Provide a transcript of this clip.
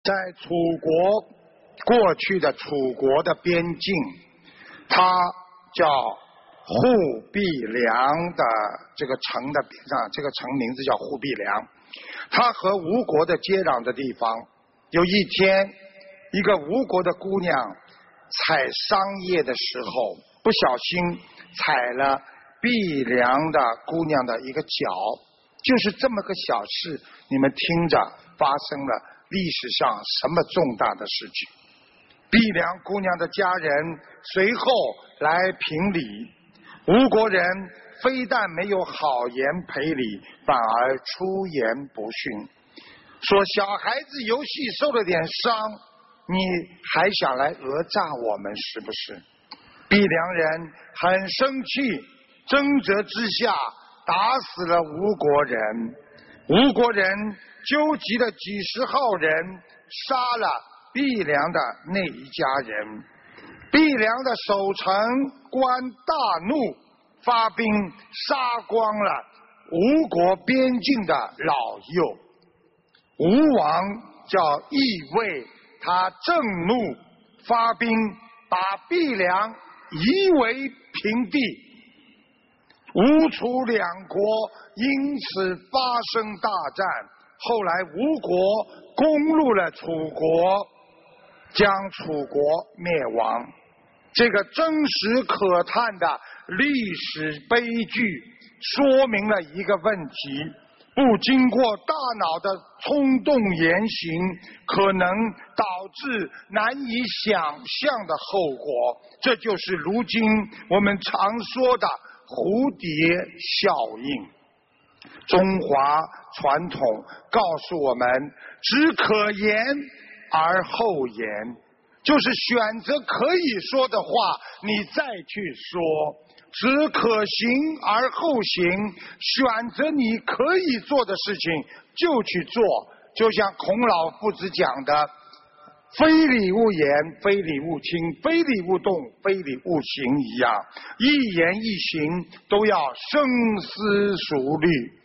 在楚国过去的楚国的边境，它叫忽必良的这个城的边上，这个城名字叫忽必良。它和吴国的接壤的地方，有一天，一个吴国的姑娘采桑叶的时候，不小心踩了毕良的姑娘的一个脚，就是这么个小事，你们听着，发生了历史上什么重大的事情？毕良姑娘的家人随后来评理，吴国人非但没有好言赔礼，反而出言不逊，说小孩子游戏受了点伤，你还想来讹诈我们是不是？毕良人很生气，争执之下打死了吴国人。吴国人纠集了几十号人，杀了毕良的那一家人。毕良的守城官大怒，发兵杀光了吴国边境的老幼。吴王叫义卫，他震怒，发兵把毕良夷为平地。吴楚两国因此发生大战，后来吴国攻入了楚国，将楚国灭亡。这个真实可叹的历史悲剧说明了一个问题，不经过大脑的冲动言行，可能导致难以想象的后果。这就是如今我们常说的蝴蝶效应。中华传统告诉我们，只可言而后言，就是选择可以说的话，你再去说；只可行而后行，选择你可以做的事情就去做。就像孔老夫子讲的，非礼勿言，非礼勿听，非礼勿动，非礼勿行一样，一言一行都要深思熟虑。